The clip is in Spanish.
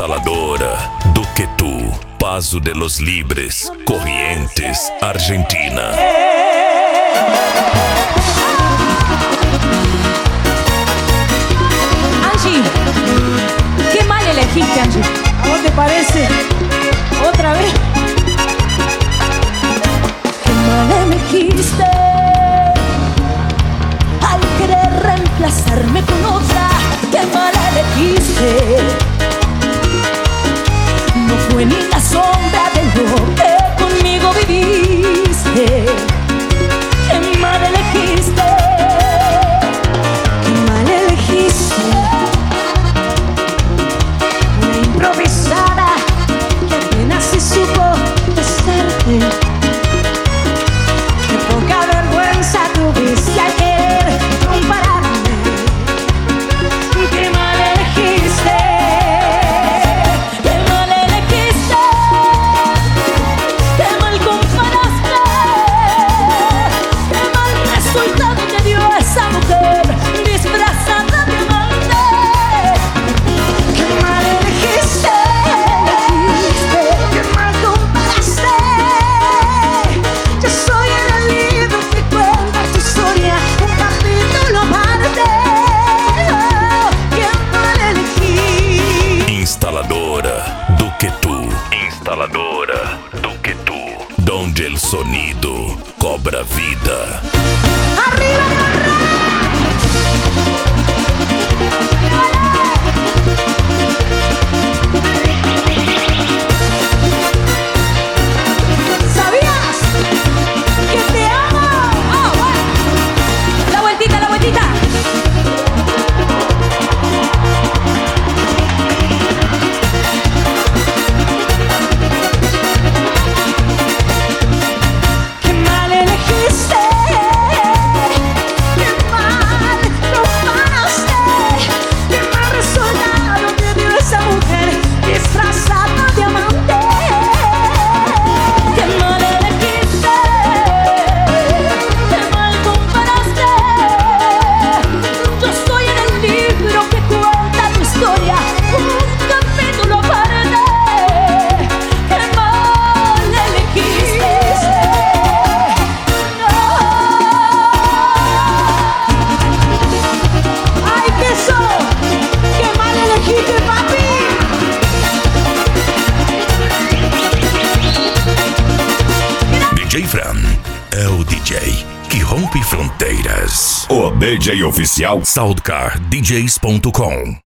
Instaladora Duquetú, Paso de los Libres, Corrientes, Argentina. Angie, qué mal elegiste, Angie. ¿A vos te parece? ¿Otra vez? Qué mal elegiste al querer reemplazarme con otra. Qué mal elegiste. No fue ni la sombra de lo que conmigo viviste. Qué mal elegiste. Qué mal elegiste. Una improvisada que apenas se supo besarte. Qué poca vergüenza tuviste al querer compararme. Qué mal elegiste. Qué mal elegiste. Qué mal comparaste. Qué mal resultado te dio esa mujer disfrazada de amante. Qué mal elegiste. Qué mal comparaste. Yo soy el libro que cuenta tu historia, un capítulo aparte. Qué mal elegí. Instaladora Duquetú. Instaladora Duquetú, donde el sonido cobra vida. ¡Arriba, ¿sabías que te amo? Oh, bueno. La vueltita, la vueltita. Qué mal elegiste. Qué mal comparaste. Qué mal resultado te dio esa mujer disfrazada de amante. Qué mal elegiste. Qué mal comparaste. Yo soy en el libro que cuenta tu historia, un capítulo aparte. Qué mal elegiste. No. ¡Ay, queso! ¡Qué mal elegiste, papi! DJ Fran é o DJ que rompe fronteiras. O DJ oficial Soundcardjs.com